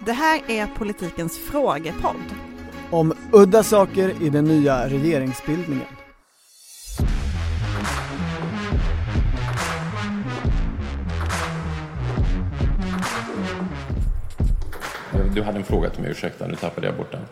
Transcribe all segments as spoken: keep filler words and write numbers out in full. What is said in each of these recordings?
Det här är Politikens frågepodd. Om udda saker i den nya regeringsbildningen. Du hade en fråga till mig, ursäkta, nu tappade jag bort den.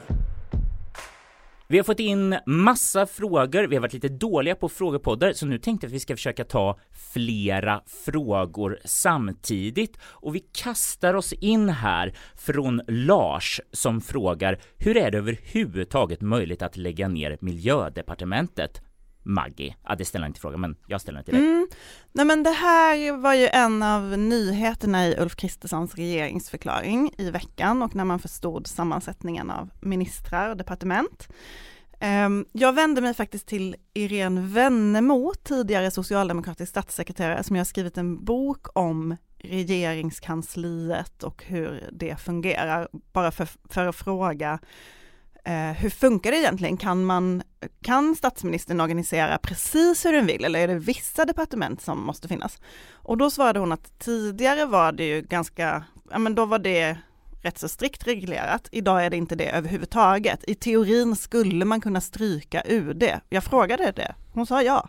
Vi har fått in massa frågor, vi har varit lite dåliga på frågepoddar, så nu tänkte jag att vi ska försöka ta flera frågor samtidigt. Och vi kastar oss in här från Lars som frågar: hur är det överhuvudtaget möjligt att lägga ner Miljödepartementet? Maggie, ja, det ställer inte frågan, men jag ställer den till dig. Mm. Nej, men det här var ju en av nyheterna i Ulf Kristerssons regeringsförklaring i veckan, och när man förstod sammansättningen av ministrar och departement. Um, jag vände mig faktiskt till Irene Wennemo, tidigare socialdemokratisk statssekreterare, som jag har skrivit en bok om regeringskansliet och hur det fungerar, bara för, för att fråga Uh, hur funkar det egentligen? Kan, man, kan statsministern organisera precis hur den vill, eller är det vissa departement som måste finnas? Och då svarade hon att tidigare var det ju ganska, ja men då var det rätt så strikt reglerat. Idag är det inte det överhuvudtaget. I teorin skulle man kunna stryka U D. Jag frågade det. Hon sa ja.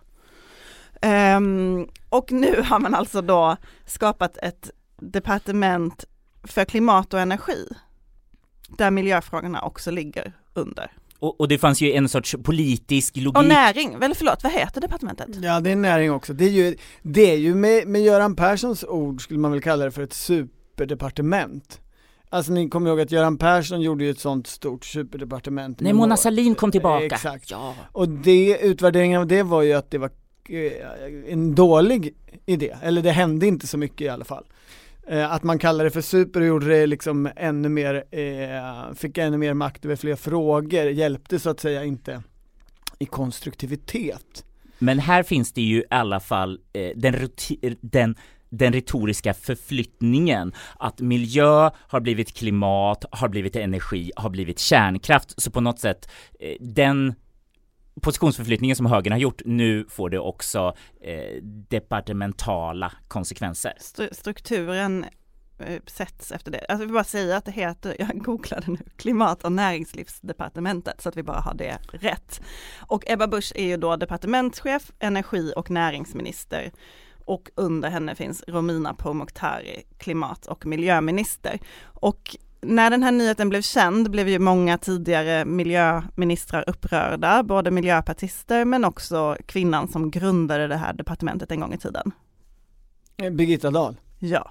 Um, och nu har man alltså då skapat ett departement för klimat och energi, där miljöfrågorna också ligger under. Och, och det fanns ju en sorts politisk logik. Och näring, väl förlåt, vad heter departementet? Ja, det är näring också. Det är ju, det är ju med, med Göran Perssons ord skulle man väl kalla det för ett superdepartement. Alltså ni kommer ihåg att Göran Persson gjorde ju ett sånt stort superdepartement. Nej, Mona Sahlin kom tillbaka. Exakt. Ja. Och det, utvärderingen av det var ju att det var en dålig idé. Eller det hände inte så mycket i alla fall. Att man kallar det för super och gjorde det liksom ännu mer, eh, fick ännu mer makt över fler frågor, hjälpte så att säga inte i konstruktivitet. Men här finns det ju i alla fall eh, den, roti- den, den retoriska förflyttningen att miljö har blivit klimat, har blivit energi, har blivit kärnkraft. Så på något sätt eh, den positionsförflyttningen som högern har gjort, nu får det också eh, departementala konsekvenser. Stru- strukturen eh, sätts efter det. Alltså vi vill bara säga att det heter, jag googlade nu, klimat- och näringslivsdepartementet, så att vi bara har det rätt. Och Ebba Busch är ju då departementschef, energi- och näringsminister. Och under henne finns Romina Pourmokhtari, klimat- och miljöminister. Och när den här nyheten blev känd blev ju många tidigare miljöministrar upprörda, både miljöpartister men också kvinnan som grundade det här departementet en gång i tiden. Birgitta Dahl. Ja.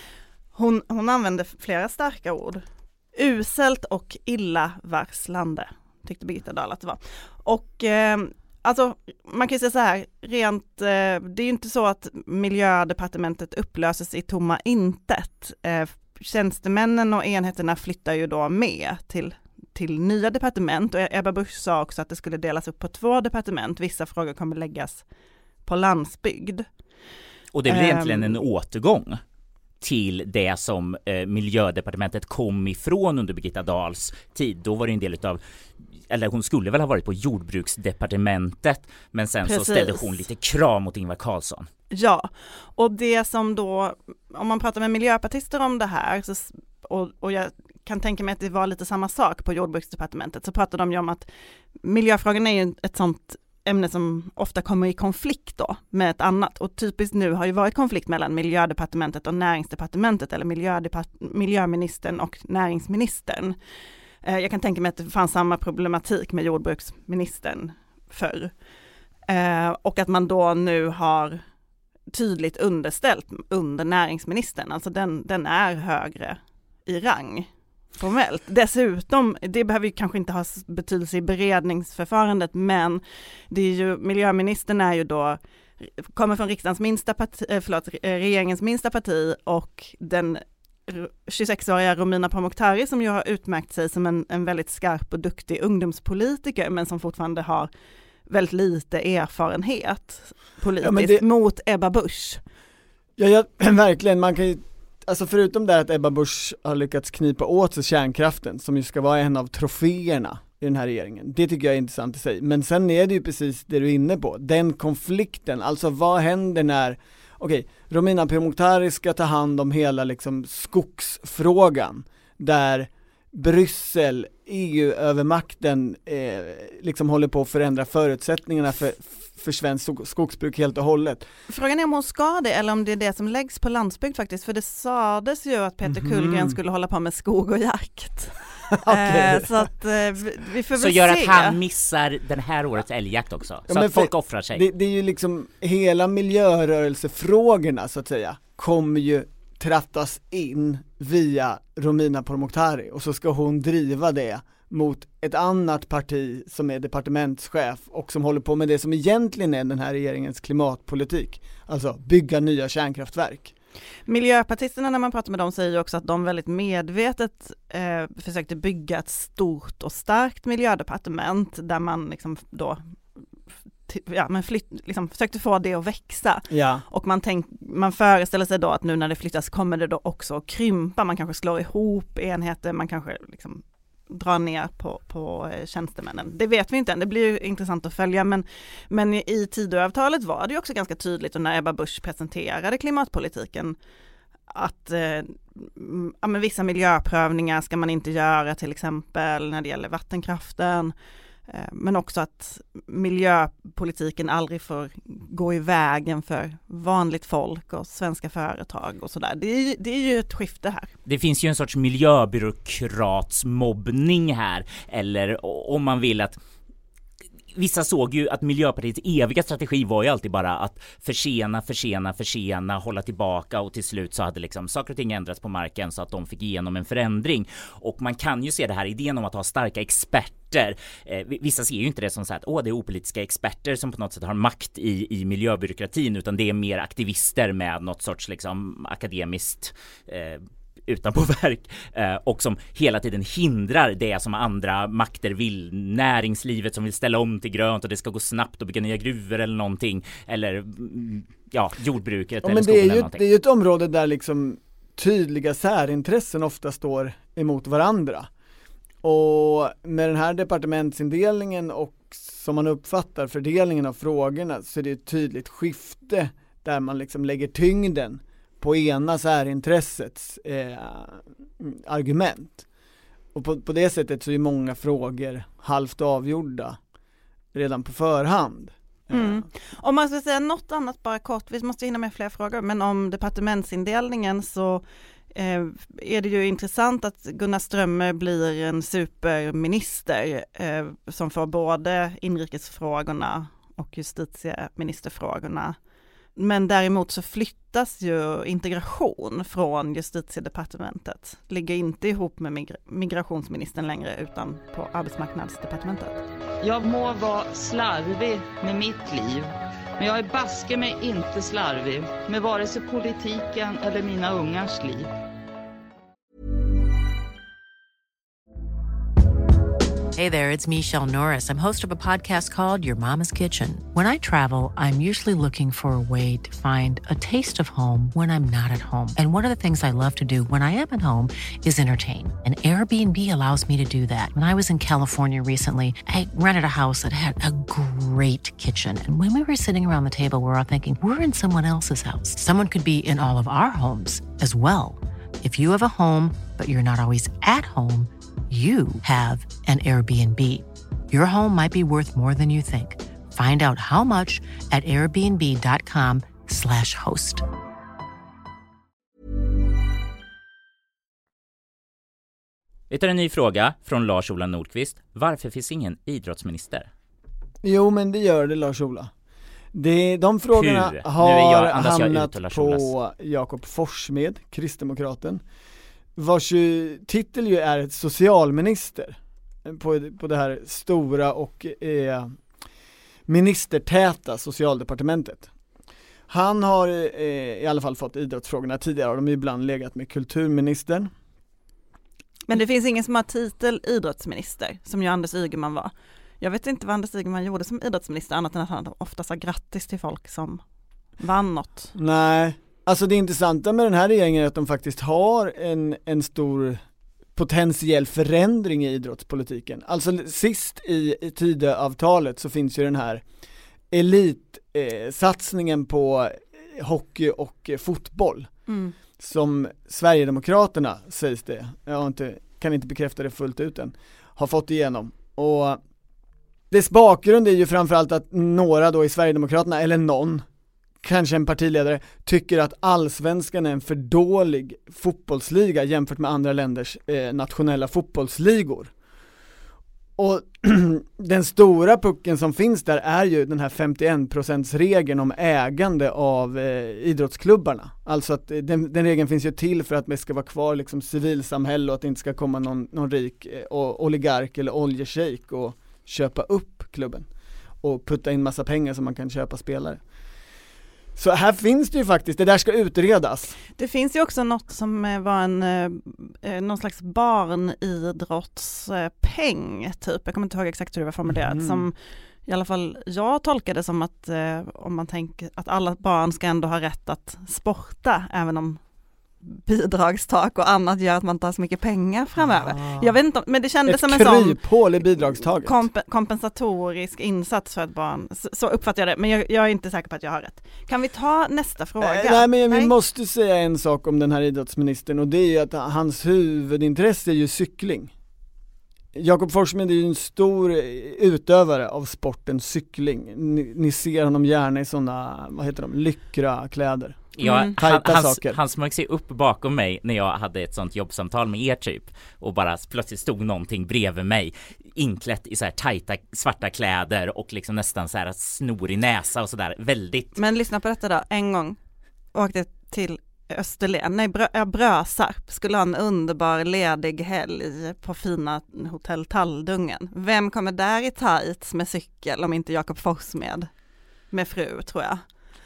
Hon, hon använde flera starka ord. Uselt och illavarslande, tyckte Birgitta Dahl att det var. Och eh, alltså, man kan ju säga så här, rent, eh, det är ju inte så att miljödepartementet upplöses i tomma intet. Eh, Tjänstemännen och enheterna flyttar ju då med till, till nya departement, och Ebba Busch sa också att det skulle delas upp på två departement. Vissa frågor kommer läggas på landsbygd. Och det blir um, egentligen en återgång till det som eh, miljödepartementet kom ifrån under Birgitta Dahls tid. Då var det en del utav, eller hon skulle väl ha varit på jordbruksdepartementet, men sen Precis. så ställde hon lite krav mot Ingvar Carlsson. Ja, och det som då, om man pratar med miljöpartister om det här, så, och, och jag kan tänka mig att det var lite samma sak på jordbruksdepartementet, så pratar de ju om att miljöfrågan är ju ett sånt ämne som ofta kommer i konflikt då med ett annat, och typiskt nu har ju varit konflikt mellan miljödepartementet och näringsdepartementet, eller miljödepart- miljöministern och näringsministern. Eh, jag kan tänka mig att det fanns samma problematik med jordbruksministern förr. Eh, och att man då nu har tydligt underställt under näringsministern, alltså den, den är högre i rang formellt. Dessutom, det behöver ju kanske inte ha betydelse i beredningsförfarandet, men det är ju, miljöministern är ju då, kommer från riksdagens minsta parti, förlåt, regeringens minsta parti, och den tjugosexåriga Romina Pourmokhtari, som ju har utmärkt sig som en, en väldigt skarp och duktig ungdomspolitiker, men som fortfarande har väldigt lite erfarenhet politiskt, ja, det, mot Ebba Busch. Ja, ja, verkligen. Man kan ju, alltså förutom det att Ebba Busch har lyckats knipa åt sig kärnkraften, som ju ska vara en av troféerna i den här regeringen. Det tycker jag är intressant att säga. Men sen är det ju precis det du är inne på. Den konflikten, alltså vad händer när, okej, Romina Pourmokhtari ska ta hand om hela liksom skogsfrågan. där Bryssel, E U-övermakten eh, liksom håller på att förändra förutsättningarna för, för svensk skogsbruk helt och hållet. Frågan är om hon ska det eller om det är det som läggs på landsbygd faktiskt, för det sades ju att Peter mm. Kullgren skulle hålla på med skog och jakt. Okay. Eh, så att eh, vi får väl Så gör se. att han missar den här årets älgjakt också, så ja, att folk offrar sig. Det, det är ju liksom hela miljörörelsefrågorna så att säga kommer ju trattas in via Romina Pourmokhtari och så ska hon driva det mot ett annat parti som är departementschef och som håller på med det som egentligen är den här regeringens klimatpolitik, alltså bygga nya kärnkraftverk. Miljöpartisterna, när man pratar med dem, säger ju också att de väldigt medvetet eh, försökte bygga ett stort och starkt miljödepartement där man liksom då ja, men flytt, liksom, försökte få det att växa. Ja. Och man, tänk, man föreställer sig då att nu när det flyttas kommer det då också att krympa. Man kanske slår ihop enheter, man kanske liksom drar ner på, på tjänstemännen. Det vet vi inte än, det blir ju intressant att följa. Men, men i Tidöavtalet var det ju också ganska tydligt, och när Ebba Busch presenterade klimatpolitiken, att eh, ja, men vissa miljöprövningar ska man inte göra, till exempel när det gäller vattenkraften. Men också att miljöpolitiken aldrig får gå i vägen för vanligt folk och svenska företag och sådär. Det är, det är ju ett skifte här. Det finns ju en sorts miljöbyråkratsmobbning här, eller om man vill att vissa såg ju att Miljöpartiets eviga strategi var ju alltid bara att försena, försena, försena, hålla tillbaka, och till slut så hade liksom saker och ting ändrats på marken så att de fick igenom en förändring. Och man kan ju se det här idén om att ha starka experter. Eh, vissa ser ju inte det som så att åh, det är opolitiska experter som på något sätt har makt i, i miljöbyråkratin, utan det är mer aktivister med något sorts liksom akademiskt eh, utanpå verk eh, och som hela tiden hindrar det som andra makter vill. Näringslivet som vill ställa om till grönt och det ska gå snabbt och bygga nya gruvor eller någonting, eller ja, jordbruket ja, eller men skogen det är ju, eller någonting. Det är ju ett område där liksom tydliga särintressen ofta står emot varandra. Och med den här departementsindelningen och som man uppfattar fördelningen av frågorna, så är det ett tydligt skifte där man liksom lägger tyngden på ena särintressets eh, argument. Och på, på det sättet så är många frågor halvt avgjorda redan på förhand. Mm. Om man ska säga något annat bara kort, vi måste hinna med fler frågor, men om departementsindelningen så eh, är det ju intressant att Gunnar Strömmer blir en superminister eh, som får både inrikesfrågorna och justitieministerfrågorna. Men däremot så flyttas ju integration från justitiedepartementet. Ligger inte ihop med migra- migrationsministern längre, utan på arbetsmarknadsdepartementet. Jag må vara slarvig med mitt liv, men jag är baske mig inte slarvig med vare sig politiken eller mina ungars liv. Hey there, it's Michelle Norris. I'm host of a podcast called Your Mama's Kitchen. When I travel, I'm usually looking for a way to find a taste of home when I'm not at home. And one of the things I love to do when I am at home is entertain. And Airbnb allows me to do that. When I was in California recently, I rented a house that had a great kitchen. And when we were sitting around the table, we were all thinking, we're in someone else's house. Someone could be in all of our homes as well. If you have a home, but you're not always at home, you have an Airbnb. Your home might be worth more than you think. Find out how much at airbnb.com slash host. Vi tar en ny fråga från Lars-Ola Nordqvist. Varför finns ingen idrottsminister? Jo, men det gör det, Lars-Ola. Det, de frågorna Hur? har jag, hamnat på Jakob Forssmed, kristdemokraten, vars ju, titel ju är socialminister på, på det här stora och eh, ministertäta socialdepartementet. Han har eh, i alla fall fått idrottsfrågorna tidigare, de har ibland legat med kulturministern. Men det finns ingen som har titel idrottsminister, som ju Anders Ygeman var. Jag vet inte vad Anders Ygeman gjorde som idrottsminister, annat än att han ofta sa grattis till folk som vann något. Nej. Alltså det intressanta med den här regeringen är att de faktiskt har en, en stor potentiell förändring i idrottspolitiken. Alltså sist i, i Tidöavtalet så finns ju den här elitsatsningen eh, på hockey och eh, fotboll. Mm. som Sverigedemokraterna, sägs det, jag har inte, kan inte bekräfta det fullt ut än, har fått igenom. Och dess bakgrund är ju framförallt att några då i Sverigedemokraterna, eller någon, kanske en partiledare, tycker att allsvenskan är en för dålig fotbollsliga jämfört med andra länders eh, nationella fotbollsligor. Och den stora pucken som finns där är ju den här femtioen procents-regeln om ägande av eh, idrottsklubbarna. Alltså att den, den regeln finns ju till för att det ska vara kvar liksom civilsamhälle och att det inte ska komma någon, någon rik eh, oligark eller oljeshejk och köpa upp klubben och putta in massa pengar så man kan köpa spelare. Så här finns det ju faktiskt, det där ska utredas. Det finns ju också något som var en eh, någon slags barnidrottspeng typ. Jag kommer inte ihåg exakt hur det var formulerat. Mm. Som i alla fall jag tolkade som att eh, om man tänker att alla barn ska ändå ha rätt att sporta även om bidragstak och annat gör att man tar så mycket pengar framöver. Ah. Jag vet inte, men det kändes ett som en sån kryphål i bidragstaget. Komp- kompensatorisk insats för ett barn. Så, så uppfattar jag det, men jag, jag är inte säker på att jag har rätt. Kan vi ta nästa fråga? Äh, nej, men vi måste säga en sak om den här idrottsministern, och det är ju att hans huvudintresse är ju cykling. Jakob Forssmed är ju en stor utövare av sporten cykling. Ni, ni ser honom gärna i sådana, vad heter de, lyckra kläder. Ja, Mm. han, han, han smög sig upp bakom mig när jag hade ett sånt jobbsamtal med er typ, och bara plötsligt stod någonting bredvid mig inklätt i så här tajta svarta kläder och liksom nästan så här snorig näsa och sådär, väldigt. Men lyssna på detta då, en gång åkte till Österlen, nej Brö- Brösarp, skulle ha en underbar ledig helg på fina hotell Talldungen. Vem kommer där i tights med cykel om inte Jakob Forssmed med fru, tror jag.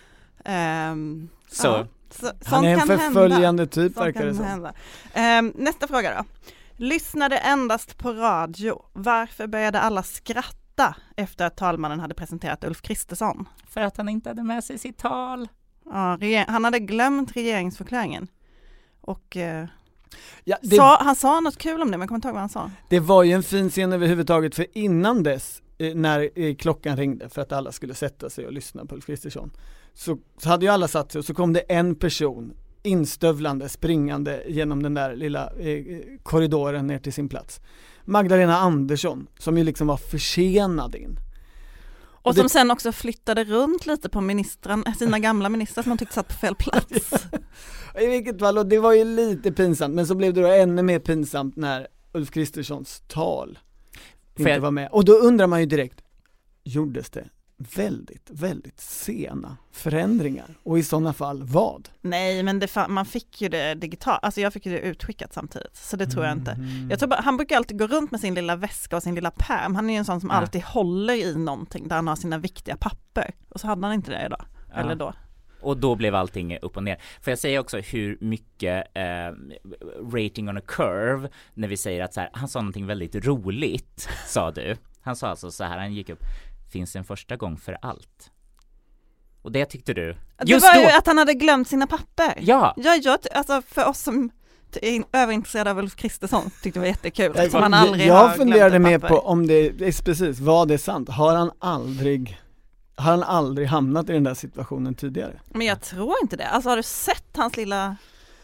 Um, så. Ja, så han är en förföljande typ, verkar det som. Um, nästa fråga då. Lyssnade endast på radio. Varför började alla skratta efter att talmannen hade presenterat Ulf Kristersson? För att han inte hade med sig sitt tal. Ja, reg- han hade glömt regeringsförklaringen. Och uh, ja, det, sa, han sa något kul om det, men jag kommer inte ihåg vad han sa. Det var ju en fin scen överhuvudtaget, för innan dess, eh, när eh, klockan ringde för att alla skulle sätta sig och lyssna på Ulf Kristersson, Så, så hade ju alla satt sig, och så kom det en person instövlande, springande genom den där lilla eh, korridoren ner till sin plats. Magdalena Andersson, som ju liksom var försenad in. Och, och som det... sen också flyttade runt lite på ministran, sina gamla ministrar som man tyckte satt på fel plats. I vilket fall, och det var ju lite pinsamt, men så blev det då ännu mer pinsamt när Ulf Kristerssons tal inte jag... var med. Och då undrar man ju direkt, gjordes det väldigt, väldigt sena förändringar, och i sådana fall vad? Nej, men det fa- man fick ju det digitalt, alltså jag fick ju det utskickat samtidigt, så det tror jag inte. Jag tror bara, han brukar alltid gå runt med sin lilla väska och sin lilla pärm, han är ju en sån som ja. alltid håller i någonting där han har sina viktiga papper, och så hade han inte det idag, ja. eller då. Och då blev allting upp och ner. Får jag säga också hur mycket eh, rating on a curve när vi säger att så här, han sa någonting väldigt roligt, sa du. Han sa alltså så här, han gick upp, finns en första gång för allt. Och det tyckte du? Just det var då... ju att han hade glömt sina papper. Ja. Ja, jag, alltså för oss som är överintresserade av Ulf Kristersson tyckte det var jättekul. Jag, som han aldrig jag har funderade med papper. på om det är precis, vad det är sant. Har han aldrig har han aldrig hamnat i den där situationen tidigare? Men jag tror inte det. Alltså har du sett hans lilla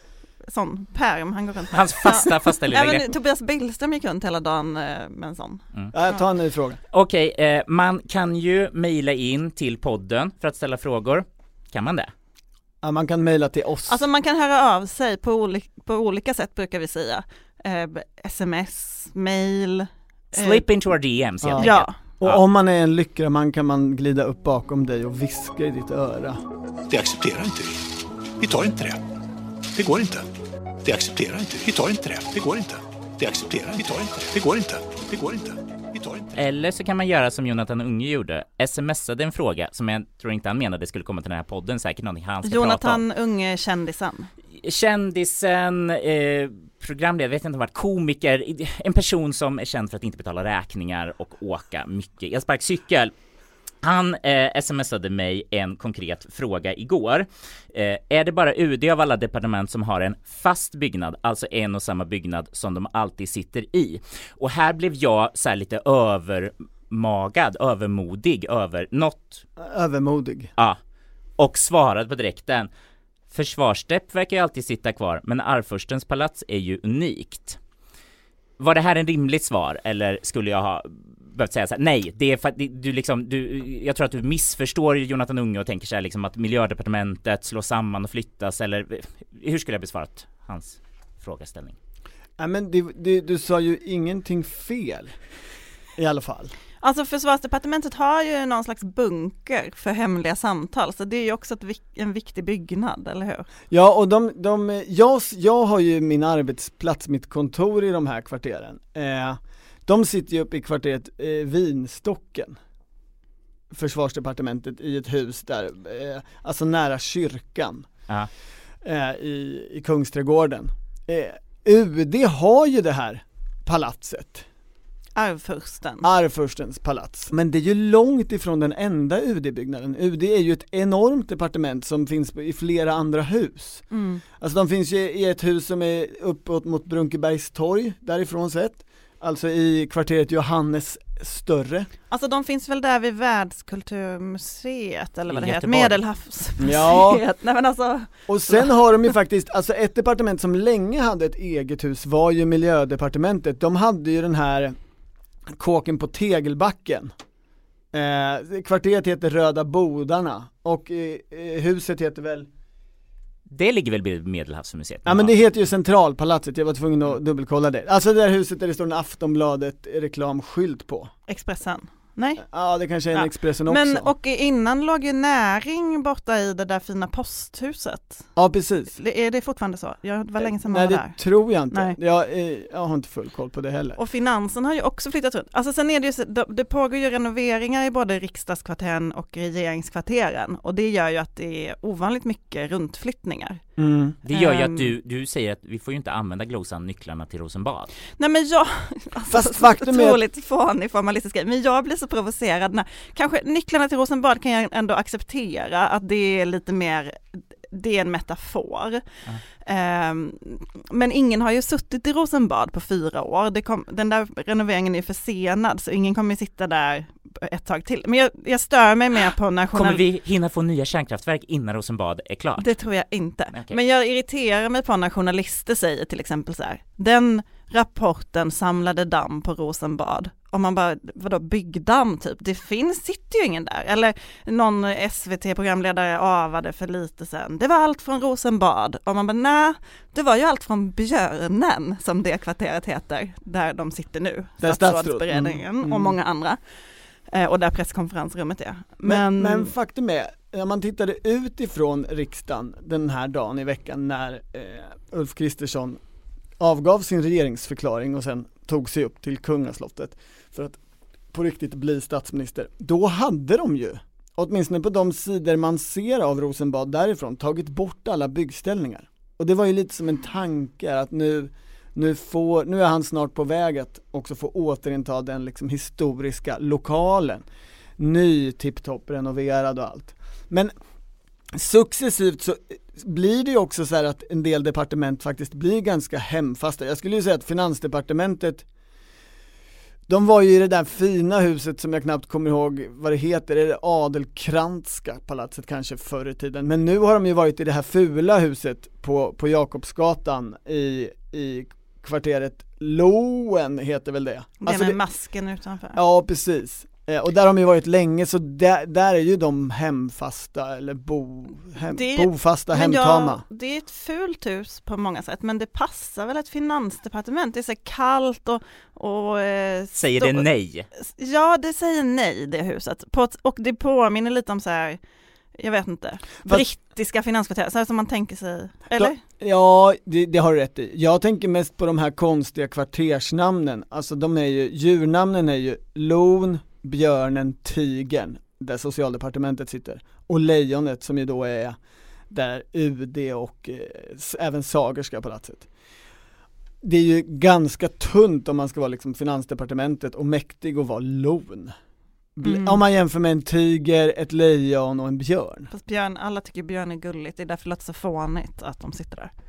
sån pärm han går runt med? Hans fasta, fasta lilla Även grepp. Tobias Billström gick runt hela dagen med en sån. Mm. Ja, jag tar en ny fråga. Okej, okay, eh, man kan ju mejla in till podden för att ställa frågor. Kan man det? Ja, man kan mejla till oss. Alltså man kan höra av sig på, oli- på olika sätt, brukar vi säga. Eh, sms, mail. Slip eh, into our D Ms helt enkelt. Ja. Och ja. om man är en lyckra man kan man glida upp bakom dig och viska i ditt öra. Det accepterar inte vi. Vi tar inte det. Det går inte. Det accepterar inte vi. Vi tar inte det. Det går inte. Det accepterar vi. tar inte det. Det går inte. Det går inte. Vi tar inte det. Eller så kan man göra som Jonathan Unge gjorde. Smsade en fråga som jag tror inte han menade skulle komma till den här podden. Säkert någonting han ska Jonathan prata om. Unge, kändisen. Kändisen, eh, programledare, vet inte vad, komiker, en person som är känd för att inte betala räkningar och åka mycket elsparkcykel. Han eh, smsade mig en konkret fråga igår. Eh, är det bara U D av alla departement som har en fast byggnad, alltså en och samma byggnad som de alltid sitter i? Och här blev jag så här lite övermagad, övermodig, över något. Övermodig. Ja, och svarade på direkten. Försvarsdepp verkar ju alltid sitta kvar, men Arvfurstens palats är ju unikt. Var det här en rimligt svar, eller skulle jag ha behövt säga så här, nej, det är för att du liksom, du, jag tror att du missförstår Jonathan Unge och tänker så här liksom att miljödepartementet slås samman och flyttas, eller hur skulle jag besvarat hans frågeställning? Ja, men det, det, du sa ju ingenting fel i alla fall. Alltså försvarsdepartementet har ju någon slags bunker för hemliga samtal, så det är ju också ett, en viktig byggnad, eller hur? Ja, och de, de, jag, jag har ju min arbetsplats, mitt kontor i de här kvarteren. Eh, de sitter ju uppe i kvarteret eh, Vinstocken, försvarsdepartementet, i ett hus där, eh, alltså nära kyrkan, Ja. eh, i, i Kungsträdgården. Eh, U D har ju det här palatset. Arvfursten. Arvfurstens palats. Men det är ju långt ifrån den enda U D-byggnaden. U D är ju ett enormt departement som finns i flera andra hus. Mm. Alltså de finns ju i ett hus som är uppåt mot Brunkebergs torg, därifrån sett. Alltså i kvarteret Johannes större. Alltså de finns väl där vid Världskulturmuseet eller vad I det heter, Göteborg. Medelhavsmuseet. Ja. Nej men alltså. Och sen har de ju faktiskt, alltså ett departement som länge hade ett eget hus var ju miljödepartementet. De hade ju den här kåken på Tegelbacken. Eh, kvarteret heter Röda Bodarna och eh, huset heter väl... Det ligger väl vid Medelhavsmuseet? Ja, men det heter ju Centralpalatset, jag var tvungen att dubbelkolla det. Alltså det där huset där det står en Aftonbladet reklamskylt på. Expressen. Nej. Ja, det kanske är en Ja. Expressen också. Men och innan låg ju Näring borta i det där fina posthuset. Ja, precis. Det, är det fortfarande så? Jag det var länge sedan man Nej, var det där. tror jag inte. Nej. Jag, eh, jag har inte full koll på det heller. Och finansen har ju också flyttat runt. Alltså sen är det ju så, det, det pågår ju renoveringar i både riksdagskvarteren och regeringskvarteren. Och det gör ju att det är ovanligt mycket runtflyttningar. Mm. Det gör ju Ehm. att du, du säger att vi får ju inte använda glosan nycklarna till Rosenbad. Nej men jag, alltså, Fast faktum är att- otroligt fånig formalistisk grej, men jag blir så provocerad när, kanske nycklarna till Rosenbad kan jag ändå acceptera att det är lite mer, det är en metafor. Um, men ingen har ju suttit i Rosenbad på fyra år, det kom, den där renoveringen är försenad så ingen kommer sitta där ett tag till. Men jag, jag stör mig mer på när Kommer journal- vi hinna få nya kärnkraftverk innan Rosenbad är klart? Det tror jag inte. Okej. Men jag irriterar mig på när journalister säger till exempel så här: den rapporten samlade damm på Rosenbad. Och man bara, vadå byggdamm typ? Det finns, sitter ju ingen där. Eller någon S V T-programledare avade för lite sen. Det var allt från Rosenbad. Och man bara, nej, det var ju allt från Björnen, som det kvarteret heter, där de sitter nu. Där Statsrådsberedningen statsråd. Mm. och många andra. Eh, och där presskonferensrummet är. Men, Men, men faktum är, när man tittade ut ifrån riksdagen den här dagen i veckan när eh, Ulf Kristersson avgav sin regeringsförklaring och sen tog sig upp till kungaslottet för att på riktigt bli statsminister, då hade de ju, åtminstone på de sidor man ser av Rosenbad därifrån, tagit bort alla byggställningar. Och det var ju lite som en tanke att nu, nu, får, nu är han snart på väg att också få återinta den liksom historiska lokalen. Ny, tipptopp, renoverad och allt. Men successivt så blir det ju också så här att en del departement faktiskt blir ganska hemfasta. Jag skulle ju säga att Finansdepartementet, de var ju i det där fina huset som jag knappt kommer ihåg vad det heter, är det Adelkrantska palatset kanske förr i tiden. Men nu har de ju varit i det här fula huset på, på Jakobsgatan i, i kvarteret Loen heter väl det. det Alltså med det- masken utanför. Ja, precis. Eh, Och där har de ju varit länge, så där, där är ju de hemfasta eller bo, hem, Det- bofasta, Men hemtama. ja, det är ett fult hus på många sätt, men det passar väl ett finansdepartement. Det är så kallt och... och eh, Säger det stor- nej? Ja, det säger nej det huset. På ett, och det påminner lite om så här, jag vet inte, brittiska finanskvarter, så här som man tänker sig, eller? Ja, det, det har du rätt i. Jag tänker mest på de här konstiga kvartersnamnen. Alltså de är ju, djurnamnen är ju Lon, Björnen, Tigern, där socialdepartementet sitter. Och Lejonet som ju då är där U D och eh, s- även Sagerska palatset. Det är ju ganska tunt om man ska vara liksom finansdepartementet och mäktig och vara Lon. Bl- Mm. Om man jämför med en tiger, ett lejon och en björn. Fast björn, alla tycker björn är gulligt, det är därför det låter så fånigt att de sitter där.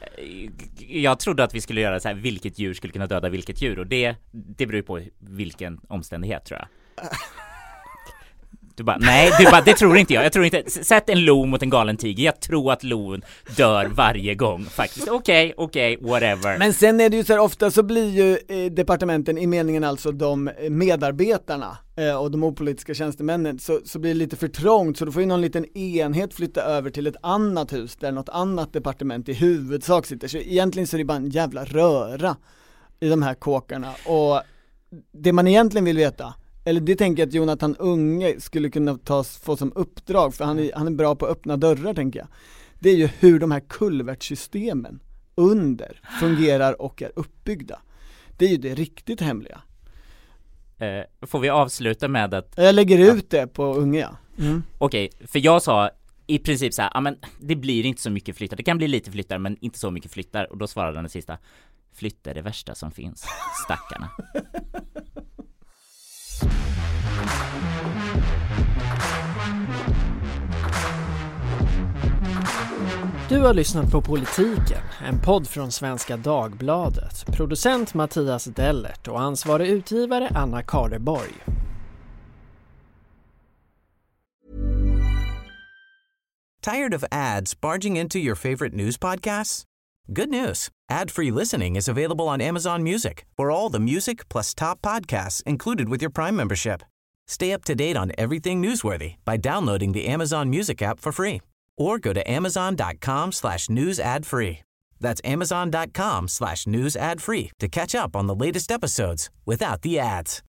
Jag trodde att vi skulle göra så här, vilket djur skulle kunna döda vilket djur, och det, det beror ju på vilken omständighet, tror jag. Du bara, nej, du bara, det tror inte jag. Jag tror inte, sätt en lo mot en galen tiger. Jag tror att lon dör varje gång faktiskt. Okej, okay, okej, okay, whatever. Men sen är det ju så här, ofta så blir ju eh, departementen, i meningen alltså de medarbetarna eh, och de opolitiska tjänstemännen, så, så blir det lite för trångt, så då får ju någon liten enhet flytta över till ett annat hus där något annat departement i huvudsak sitter. Så egentligen så är det bara en jävla röra i de här kåkarna, och det man egentligen vill veta, eller det tänker jag att Jonathan Unge skulle kunna ta, få som uppdrag, för han är, han är bra på att öppna dörrar, tänker jag. Det är ju hur de här kulvertsystemen under fungerar och är uppbyggda. Det är ju det riktigt hemliga. Eh, får vi avsluta med att... Jag lägger ut det på Unge, ja. Mm. Okej, okay, för jag sa i princip så här, ja men det blir inte så mycket flyttar. Det kan bli lite flyttar, men inte så mycket flyttar. Och då svarade han det sista: flyttar är det värsta som finns, stackarna. Du har lyssnat på Politiken, en podd från Svenska Dagbladet. Producent Mattias Dellert och ansvarig utgivare Anna Karleborg. Tired of ads barging into your favorite news podcasts? Good news. Ad-free listening is available on Amazon Music for all the music plus top podcasts included with your Prime membership. Stay up to date on everything newsworthy by downloading the Amazon Music app for free or go to amazon.com slash news ad free. That's amazon.com slash news ad free to catch up on the latest episodes without the ads.